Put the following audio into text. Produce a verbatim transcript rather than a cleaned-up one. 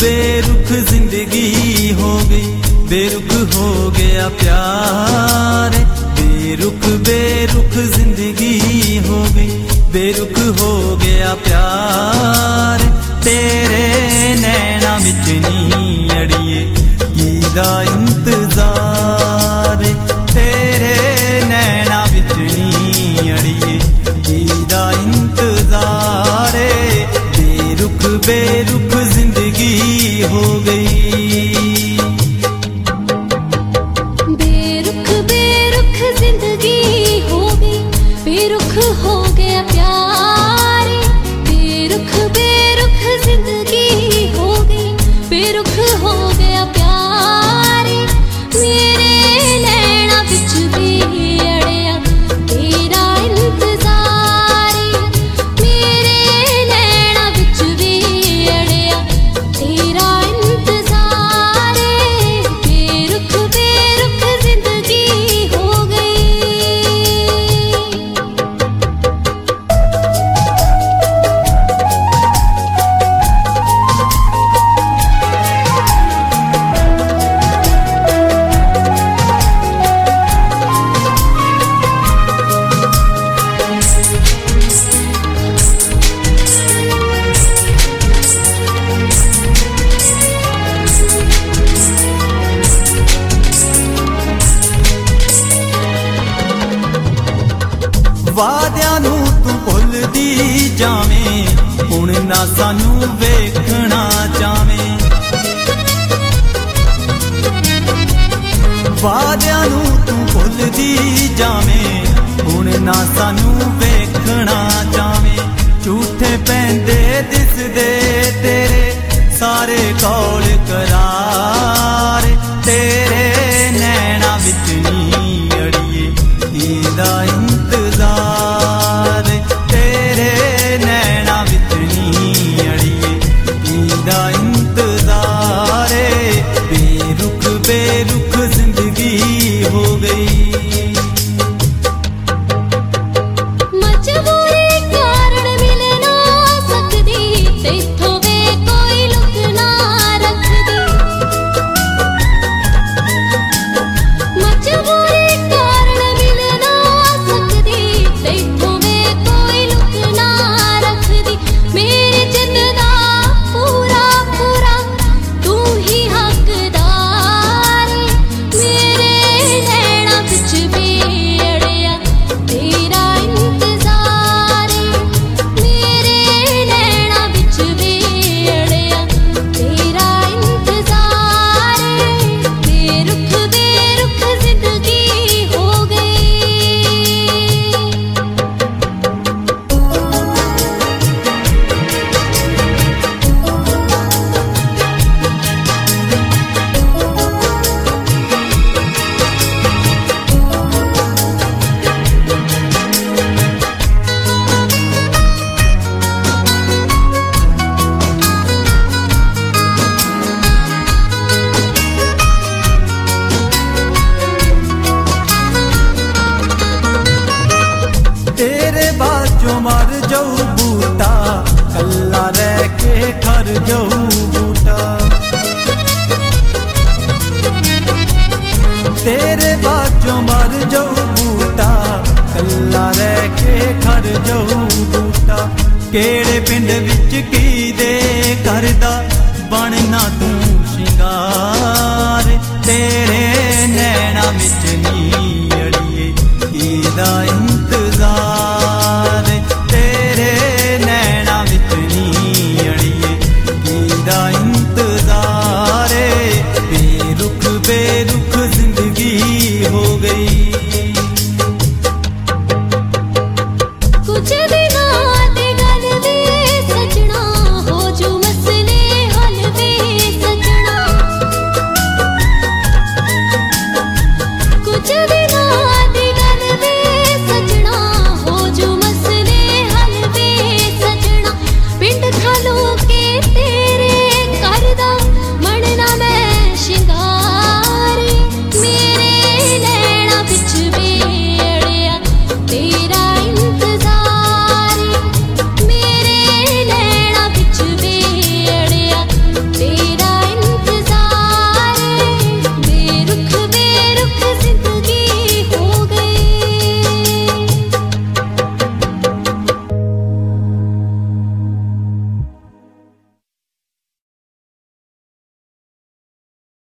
बेरुख जिंदगी हो गई, बेरुख हो गया प्यार। बेरुख बेरुख जिंदगी हो गई, बेरुख हो गया प्यार। तेरे नैना विच नी अड़िए कीदा इंतजार, तेरे नैना विच नी अड़िए कीदा इंतजार। बेरुख बेरुख जिंदगी हो गई, बेरुख बेरुख जिंदगी हो गई, बेरुख हो गया प्यार। बेरुख बेरुख जिंदगी हो गई, बेरुख हो गया प्यार। मेरे नैना बिच भी अड़िया तेरा इंतजार, मेरे नैना बिच भी अड़िया तेरा इंतजार। बेरुख बेरुख जिंदगी हो गई। वादियां नूं तू भुलदी जावें, हुण ना सानू वेखना चावें। वादियां नूं तू भुलदी जावें, हुण ना सानू वेखना चावें। झूठे पैंदे दिसदे तेरे सारे कौल करार। तेरे नैना विच नी अड़िए कीदा इंतजार, तेरे नैना विच नी अड़िए कीदा इंतजार। बेरुख बेरुख जिंदगी हो गई, मजबूरी कारण मिल ना सकदी, तेथों वे कोई लुक ना रखदी। मजबूरी कारण मिल ना सकदी, तेथों वे कोई लुक ना रखदी। मेरे जिंद दा पूरा पूरा तू ही हकदार। मेरे नैना बिच भी अड़िया तेरा इंतजार, मेरे नैना बिच भी अड़िया तेरा इंतजार। बेरुख बेरुख जिंदगी हो गई। तेरे बाजों मर जाऊ बूटा, कल्ला रह के ठर जाऊ बूटा। तेरे बाजों मर जाऊ बूटा, कल्ला रह के ठर जाऊ बूटा। केड़े पिंड विच की दे करदा बनना तू शिंगार। तेरे नैना विच नी अड़िए कीदा